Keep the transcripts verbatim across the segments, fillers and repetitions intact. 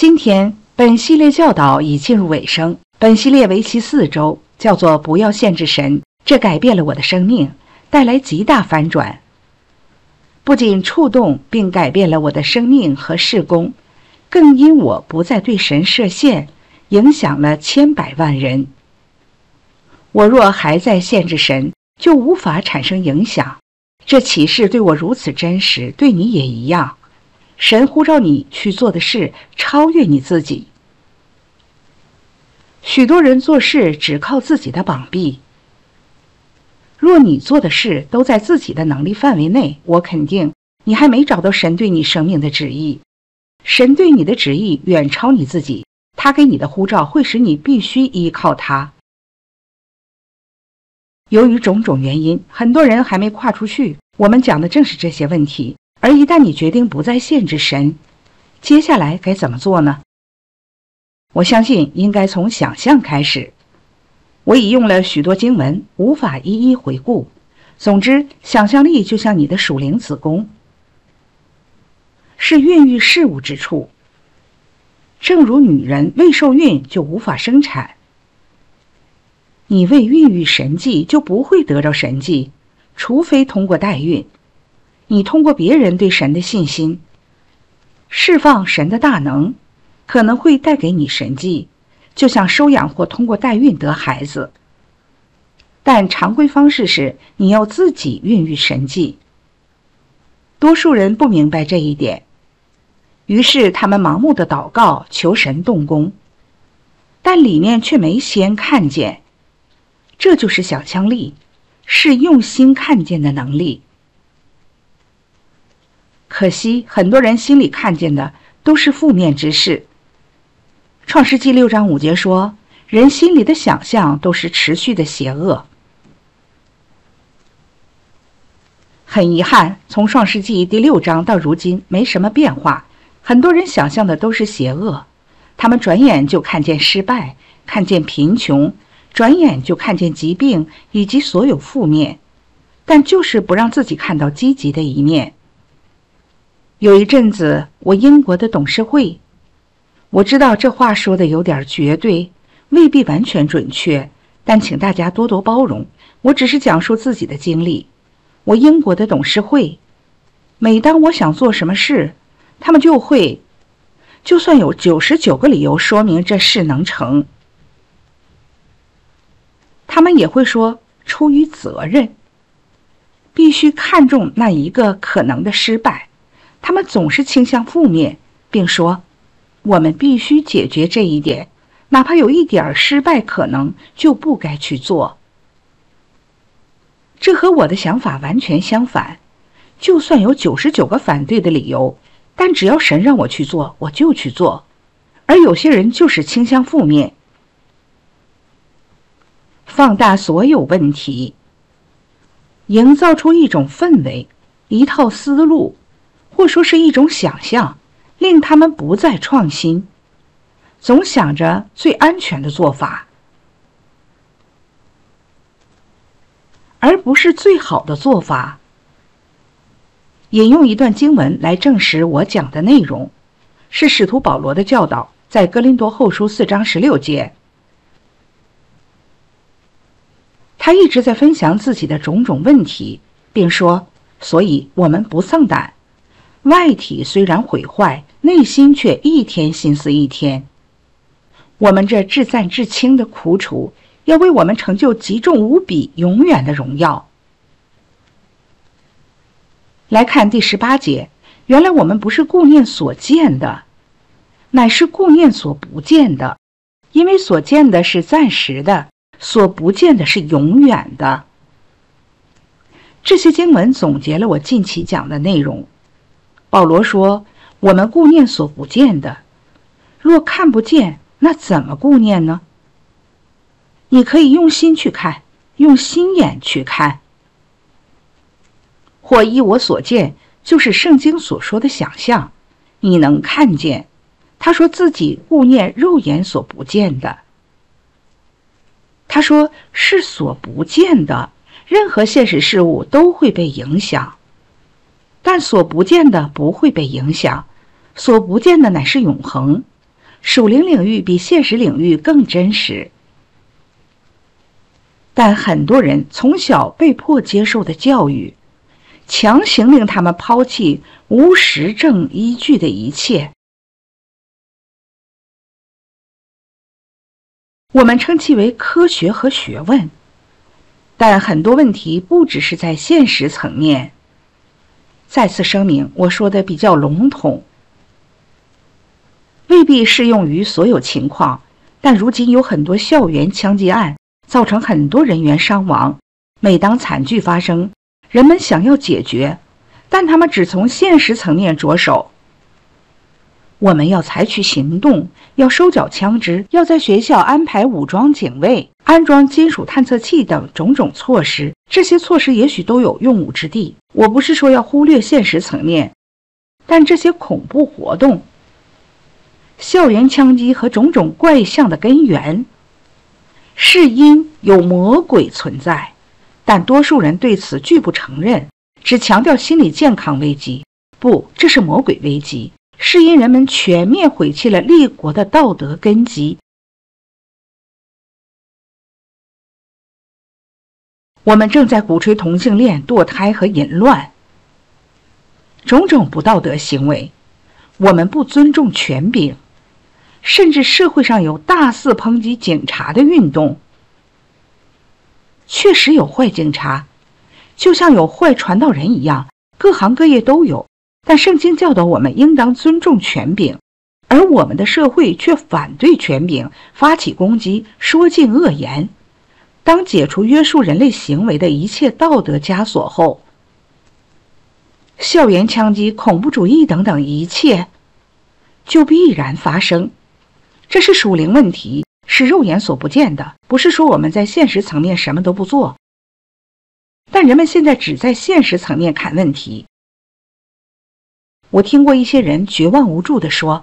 今天本系列教导已进入尾声，本系列为期四周，叫做不要限制神，这改变了我的生命，带来极大反转，不仅触动并改变了我的生命和事工，更因我不再对神设限，影响了千百万人。我若还在限制神，就无法产生影响。这启示对我如此真实，对你也一样。神呼召你去做的事超越你自己。许多人做事只靠自己的膀臂，若你做的事都在自己的能力范围内，我肯定你还没找到神对你生命的旨意。神对你的旨意远超你自己，他给你的呼召会使你必须依靠他。由于种种原因，很多人还没跨出去。我们讲的正是这些问题。而一旦你决定不再限制神，接下来该怎么做呢？我相信应该从想象开始。我已用了许多经文，无法一一回顾。总之，想象力就像你的属灵子宫，是孕育事物之处。正如女人未受孕就无法生产，你未孕育神迹就不会得着神迹，除非通过代孕。你通过别人对神的信心，释放神的大能，可能会带给你神迹，就像收养或通过代孕得孩子。但常规方式是你要自己孕育神迹。多数人不明白这一点，于是他们盲目的祷告，求神动工，但里面却没先看见。这就是想象力，是用心看见的能力。可惜很多人心里看见的都是负面之事。创世纪六章五节说，人心里的想象都是持续的邪恶。很遗憾，从创世纪第六章到如今没什么变化，很多人想象的都是邪恶，他们转眼就看见失败，看见贫穷，转眼就看见疾病以及所有负面，但就是不让自己看到积极的一面。有一阵子，我英国的董事会，我知道这话说的有点绝对，未必完全准确，但请大家多多包容，我只是讲述自己的经历。我英国的董事会，每当我想做什么事，他们就会，就算有九十九个理由说明这事能成，他们也会说出于责任，必须看重那一个可能的失败。他们总是倾向负面，并说我们必须解决这一点，哪怕有一点失败可能，就不该去做。这和我的想法完全相反。就算有九十九个反对的理由，但只要神让我去做，我就去做。而有些人就是倾向负面，放大所有问题，营造出一种氛围，一套思路，或说是一种想象，令他们不再创新，总想着最安全的做法，而不是最好的做法。引用一段经文来证实我讲的内容，是使徒保罗的教导，在哥林多后书四章十六节。他一直在分享自己的种种问题，并说，所以我们不丧胆，外体虽然毁坏，内心却一天心思一天。我们这至暂至轻的苦楚，要为我们成就极重无比永远的荣耀。来看第十八节，原来我们不是顾念所见的，乃是顾念所不见的，因为所见的是暂时的，所不见的是永远的。这些经文总结了我近期讲的内容。保罗说，我们顾念所不见的，若看不见，那怎么顾念呢？你可以用心去看，用心眼去看。或依我所见，就是圣经所说的想象，你能看见。他说自己顾念肉眼所不见的。他说是所不见的，任何现实事物都会被影响，但所不见的不会被影响，所不见的乃是永恒。 属灵领域比现实领域更真实。但很多人从小被迫接受的教育，强行令他们抛弃无实证依据的一切。我们称其为科学和学问，但很多问题不只是在现实层面。再次声明，我说的比较笼统，未必适用于所有情况，但如今有很多校园枪击案，造成很多人员伤亡。每当惨剧发生，人们想要解决，但他们只从现实层面着手。我们要采取行动，要收缴枪支，要在学校安排武装警卫，安装金属探测器等种种措施。这些措施也许都有用武之地。我不是说要忽略现实层面，但这些恐怖活动、校园枪击和种种怪象的根源，是因有魔鬼存在，但多数人对此拒不承认，只强调心理健康危机。不，这是魔鬼危机，是因人们全面毁弃了立国的道德根基。我们正在鼓吹同性恋、堕胎和淫乱，种种不道德行为。我们不尊重权柄，甚至社会上有大肆抨击警察的运动。确实有坏警察，就像有坏传道人一样，各行各业都有。但圣经教导我们应当尊重权柄，而我们的社会却反对权柄，发起攻击，说尽恶言。当解除约束人类行为的一切道德枷锁后，校园枪击、恐怖主义等等一切就必然发生。这是属灵问题，是肉眼所不见的，不是说我们在现实层面什么都不做。但人们现在只在现实层面看问题。我听过一些人绝望无助地说，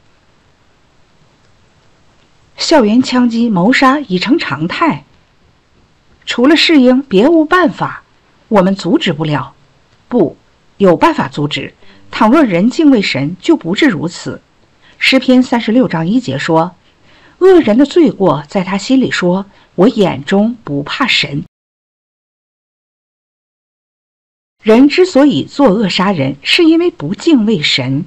校园枪击、谋杀已成常态，除了适应别无办法，我们阻止不了。不，有办法阻止，倘若人敬畏神，就不至如此。诗篇三十六章一节说，恶人的罪过在他心里说，我眼中不怕神。人之所以作恶杀人，是因为不敬畏神。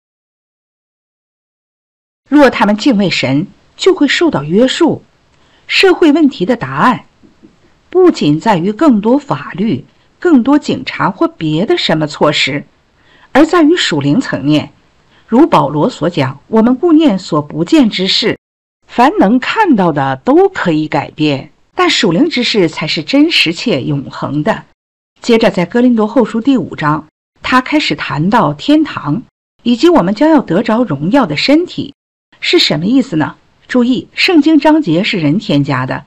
若他们敬畏神，就会受到约束。社会问题的答案不仅在于更多法律、更多警察或别的什么措施，而在于属灵层面。如保罗所讲，我们顾念所不见之事，凡能看到的都可以改变，但属灵之事才是真实且永恒的。接着在哥林多后书第五章，他开始谈到天堂以及我们将要得着荣耀的身体。是什么意思呢？注意，圣经章节是人添加的，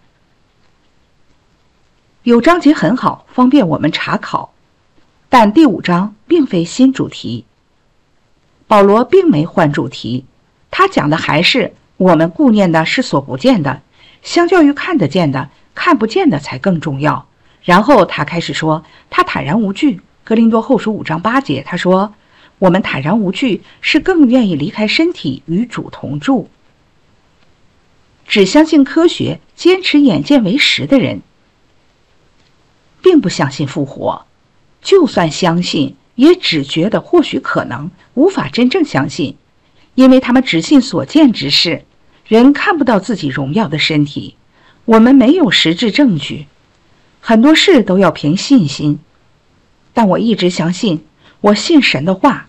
有章节很好，方便我们查考，但第五章并非新主题。保罗并没换主题，他讲的还是我们顾念的是所不见的，相较于看得见的，看不见的才更重要。然后他开始说，他坦然无惧。哥林多后书五章八节，他说，我们坦然无惧，是更愿意离开身体与主同住。只相信科学、坚持眼见为实的人，并不相信复活。就算相信，也只觉得或许可能，无法真正相信，因为他们只信所见之事。人看不到自己荣耀的身体，我们没有实质证据。很多事都要凭信心，但我一直相信，我信神的话，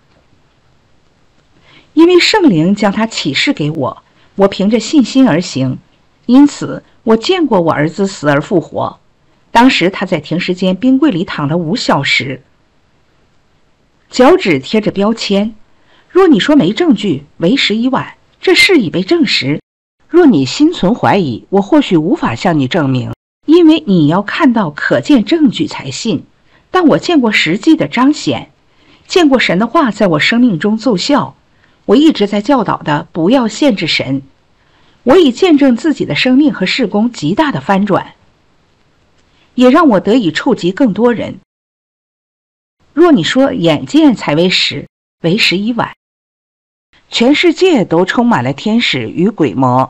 因为圣灵将它启示给我，我凭着信心而行。因此我见过我儿子死而复活，当时他在停尸间冰柜里躺了五小时，脚趾贴着标签。若你说没证据，为时已晚，这事已被证实。若你心存怀疑，我或许无法向你证明，因为你要看到可见证据才信。但我见过实际的彰显，见过神的话在我生命中奏效。我一直在教导的，不要限制神。我已见证自己的生命和事工极大的翻转，也让我得以触及更多人。若你说眼见才为实，为时已晚。 全世界都充满了天使与鬼魔。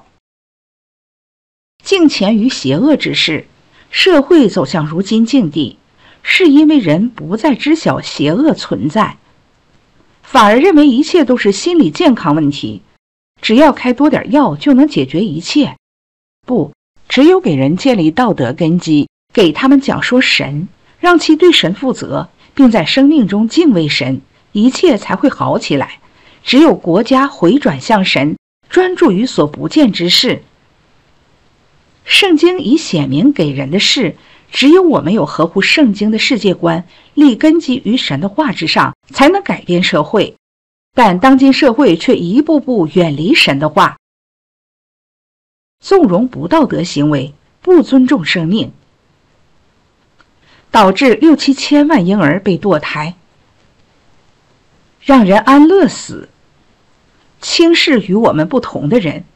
敬虔于邪恶之事，社会走向如今境地，是因为人不再知晓邪恶存在，反而认为一切都是心理健康问题，只要开多点药就能解决一切。不，只有给人建立道德根基，给他们讲说神，让其对神负责，并在生命中敬畏神，一切才会好起来。只有国家回转向神，专注于所不见之事。圣经已显明给人的事，只有我们有合乎圣经的世界观，立根基于神的话之上，才能改变社会。但当今社会却一步步远离神的话，纵容不道德行为，不尊重生命，导致六七千万婴儿被堕胎，让人安乐死，轻视与我们不同的人。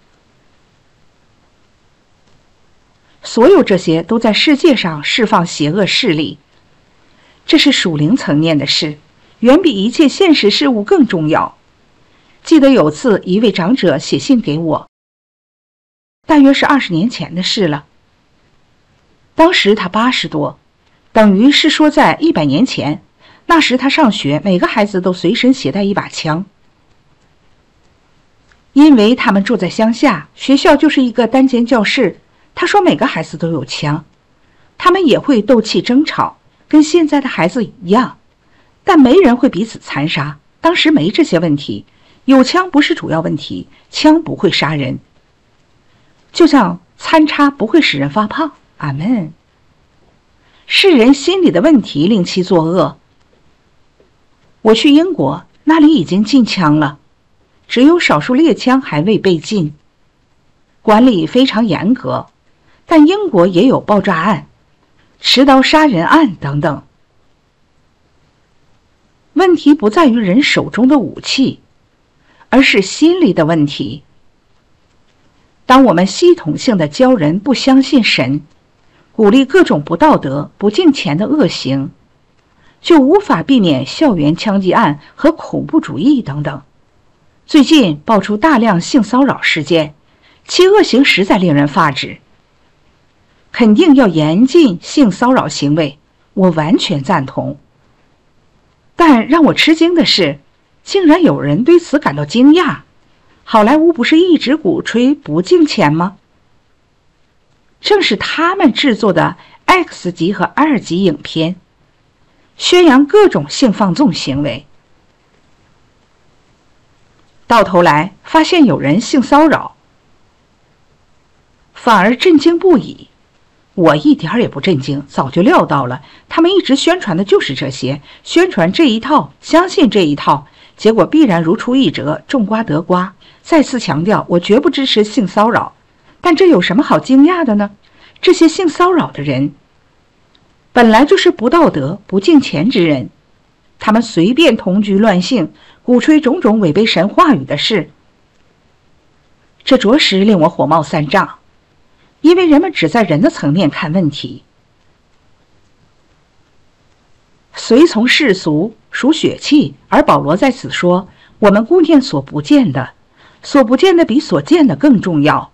所有这些都在世界上释放邪恶势力，这是属灵层面的事，远比一切现实事物更重要。记得有次一位长者写信给我，大约是二十年前的事了。当时他八十多，等于是说在一百年前，那时他上学，每个孩子都随身携带一把枪。因为他们住在乡下，学校就是一个单间教室，他说每个孩子都有枪，他们也会斗气争吵，跟现在的孩子一样，但没人会彼此残杀。当时没这些问题，有枪不是主要问题，枪不会杀人，就像参差不会使人发胖。阿们。是人心里的问题令其作恶。我去英国，那里已经禁枪了，只有少数猎枪还未被禁，管理非常严格。但英国也有爆炸案、持刀杀人案等等。问题不在于人手中的武器，而是心里的问题。当我们系统性的教人不相信神，鼓励各种不道德、不敬虔的恶行，就无法避免校园枪击案和恐怖主义等等。最近爆出大量性骚扰事件，其恶行实在令人发指。肯定要严禁性骚扰行为，我完全赞同。但让我吃惊的是，竟然有人对此感到惊讶。好莱坞不是一直鼓吹不敬虔吗？正是他们制作的 X 级和 R 级影片，宣扬各种性放纵行为。到头来发现有人性骚扰，反而震惊不已。我一点也不震惊，早就料到了，他们一直宣传的就是这些，宣传这一套，相信这一套，结果必然如出一辙，种瓜得瓜。再次强调，我绝不支持性骚扰，但这有什么好惊讶的呢？这些性骚扰的人本来就是不道德、不敬虔之人，他们随便同居乱性，鼓吹种种违背神话语的事，这着实令我火冒三丈。因为人们只在人的层面看问题，随从世俗属血气，而保罗在此说，我们顾念所不见的，所不见的比所见的更重要。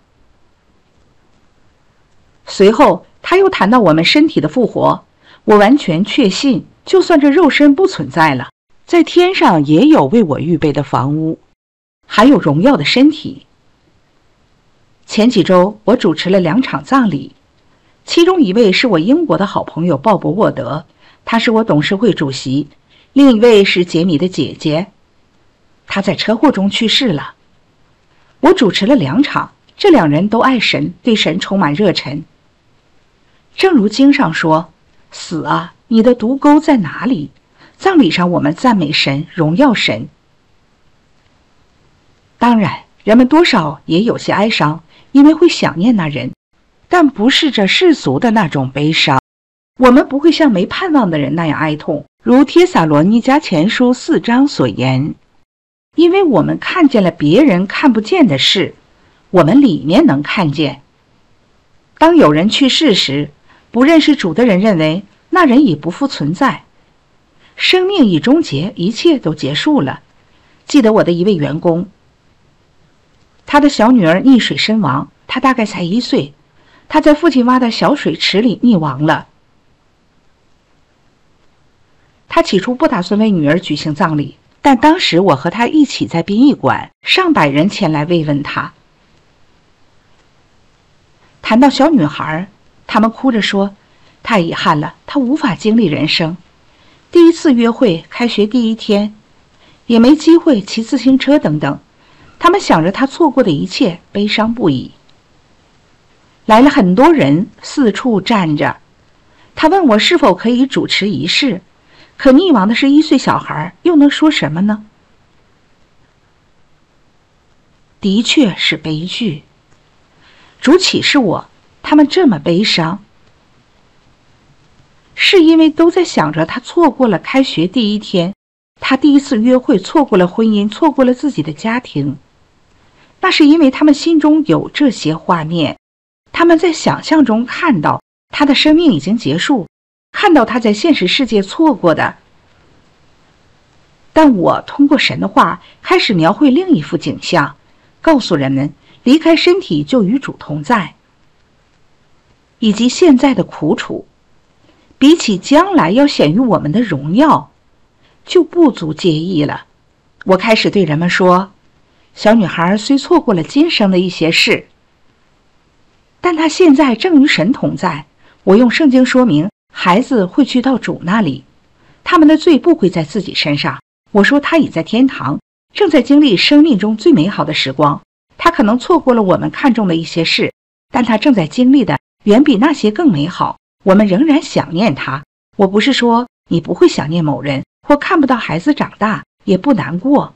随后他又谈到我们身体的复活，我完全确信，就算这肉身不存在了，在天上也有为我预备的房屋，还有荣耀的身体。前几周我主持了两场葬礼，其中一位是我英国的好朋友鲍勃沃德，他是我董事会主席，另一位是杰米的姐姐，她在车祸中去世了。我主持了两场，这两人都爱神，对神充满热忱。正如经上说，死啊，你的毒钩在哪里？葬礼上我们赞美神，荣耀神。当然人们多少也有些哀伤，因为会想念那人，但不是这世俗的那种悲伤。我们不会像没盼望的人那样哀痛，如帖撒罗尼迦前书四章所言，因为我们看见了别人看不见的事，我们里面能看见。当有人去世时，不认识主的人认为那人已不复存在，生命已终结，一切都结束了。记得我的一位员工， 他的小女儿溺水身亡，他大概才一岁，他在父亲挖的小水池里溺亡了。他起初不打算为女儿举行葬礼，但当时我和他一起在殡仪馆，上百人前来慰问他。谈到小女孩，他们哭着说，太遗憾了，她无法经历人生。第一次约会，开学第一天，也没机会骑自行车等等。他们想着他错过的一切，悲伤不已。来了很多人，四处站着。他问我是否可以主持仪式，可溺亡的是一岁小孩，又能说什么呢？的确是悲剧。主启示我，他们这么悲伤，是因为都在想着他错过了开学第一天，他第一次约会，错过了婚姻，错过了自己的家庭。那是因为他们心中有这些画面，他们在想象中看到他的生命已经结束，看到他在现实世界错过的。但我通过神的话开始描绘另一幅景象，告诉人们离开身体就与主同在，以及现在的苦楚比起将来要显于我们的荣耀就不足介意了。我开始对人们说，小女孩虽错过了今生的一些事，但她现在正与神同在。我用圣经说明，孩子会去到主那里，他们的罪不归在自己身上。我说他已在天堂，正在经历生命中最美好的时光。他可能错过了我们看重的一些事，但他正在经历的远比那些更美好。我们仍然想念他。我不是说你不会想念某人，或看不到孩子长大，也不难过。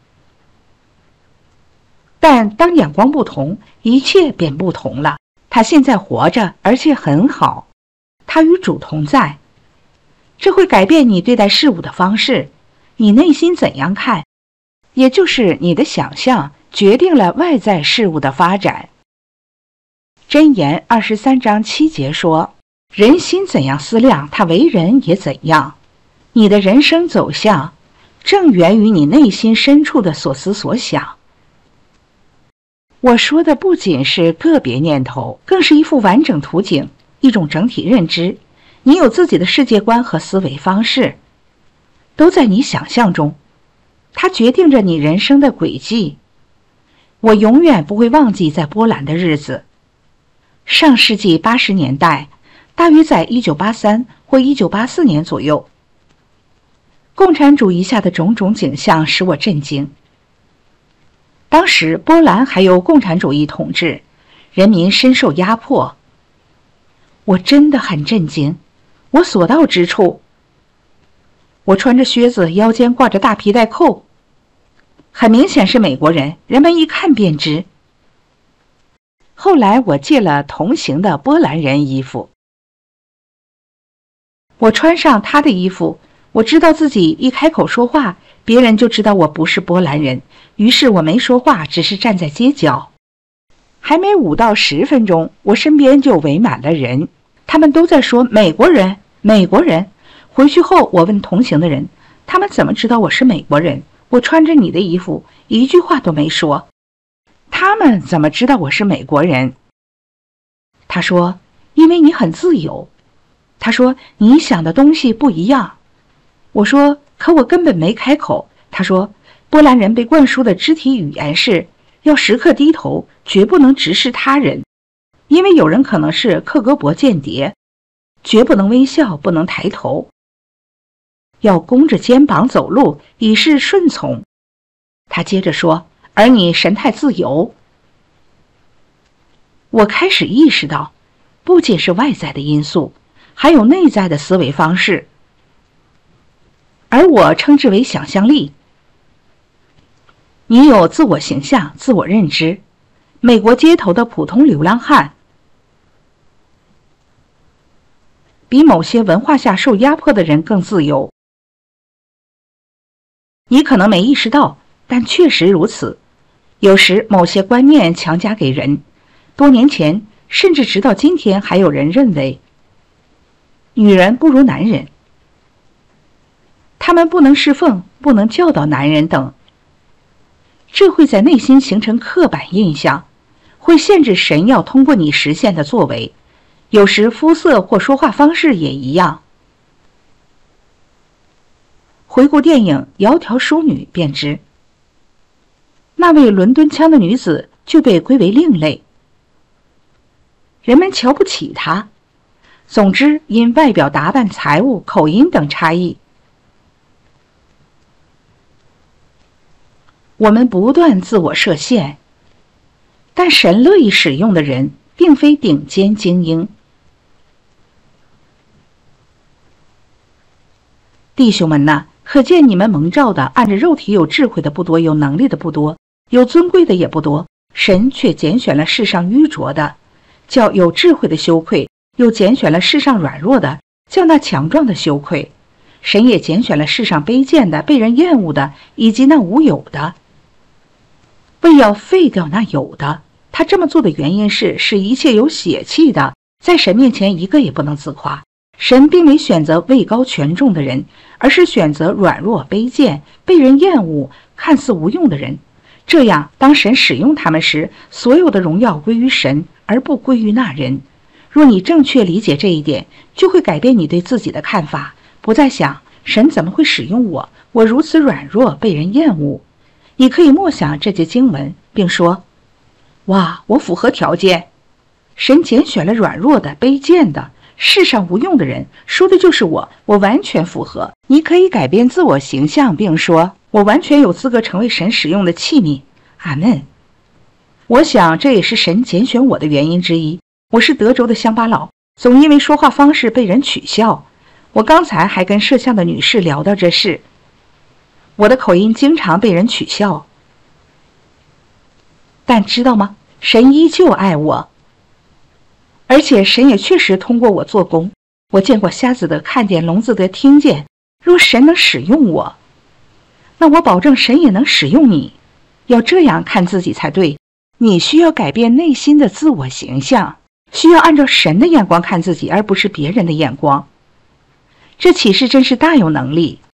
但当眼光不同，一切便不同了。他现在活着，而且很好，他与主同在。这会改变你对待事物的方式，你内心怎样看，也就是你的想象决定了外在事物的发展。箴言二十三章七节说，人心怎样思量，他为人也怎样。你的人生走向正源于你内心深处的所思所想。我说的不仅是个别念头，更是一幅完整图景，一种整体认知。你有自己的世界观和思维方式，都在你想象中，它决定着你人生的轨迹。我永远不会忘记在波兰的日子。上世纪八十年代，大约在一九八三或一九八四年左右，共产主义下的种种景象使我震惊。当时波兰还有共产主义统治，人民深受压迫。我真的很震惊。我所到之处，我穿着靴子，腰间挂着大皮带扣，很明显是美国人，人们一看便知。后来我借了同行的波兰人衣服，我穿上他的衣服，我知道自己一开口说话，别人就知道我不是波兰人，于是我没说话，只是站在街角。还没五到十分钟，我身边就围满了人，他们都在说美国人，美国人。回去后，我问同行的人，他们怎么知道我是美国人？我穿着你的衣服，一句话都没说。他们怎么知道我是美国人？他说，因为你很自由。他说，你想的东西不一样。我说，可我根本没开口。他说，波兰人被灌输的肢体语言是要时刻低头，绝不能直视他人，因为有人可能是克格勃间谍，绝不能微笑，不能抬头，要弓着肩膀走路，以示顺从。他接着说，而你神态自由。我开始意识到，不仅是外在的因素，还有内在的思维方式，而我称之为想象力。你有自我形象、自我认知。美国街头的普通流浪汉比某些文化下受压迫的人更自由。你可能没意识到，但确实如此。有时某些观念强加给人，多年前甚至直到今天还有人认为女人不如男人，他们不能侍奉，不能教导男人等。 这会在内心形成刻板印象，会限制神要通过你实现的作为。有时肤色或说话方式也一样。回顾电影《窈窕淑女》便知，那位伦敦腔的女子就被归为另类，人们瞧不起她。总之，因外表打扮、财务、口音等差异，我们不断自我设限。但神乐意使用的人，并非顶尖精英。弟兄们呐，可见你们蒙召的，按着肉体有智慧的不多，有能力的不多，有尊贵的也不多，神却拣选了世上愚拙的，叫有智慧的羞愧；又拣选了世上软弱的，叫那强壮的羞愧。神也拣选了世上卑贱的、被人厌恶的，以及那无有的，为要废掉那有的。他这么做的原因是，使一切有血气的，在神面前一个也不能自夸。神并没选择位高权重的人，而是选择软弱、卑贱、被人厌恶、看似无用的人。这样，当神使用他们时，所有的荣耀归于神，而不归于那人。若你正确理解这一点，就会改变你对自己的看法，不再想神怎么会使用我，我如此软弱，被人厌恶。你可以默想这节经文，并说：哇，我符合条件。神拣选了软弱的、卑贱的、世上无用的人，说的就是我，我完全符合。你可以改变自我形象，并说：我完全有资格成为神使用的器皿。阿们。我想这也是神拣选我的原因之一。我是德州的乡巴佬，总因为说话方式被人取笑。我刚才还跟摄像的女士聊到这事，我的口音经常被人取笑。但知道吗？神依旧爱我，而且神也确实通过我做工。我见过瞎子的看见，聋子的听见。若神能使用我，那我保证神也能使用你。要这样看自己才对。你需要改变内心的自我形象，需要按照神的眼光看自己，而不是别人的眼光。这启示真是大有能力。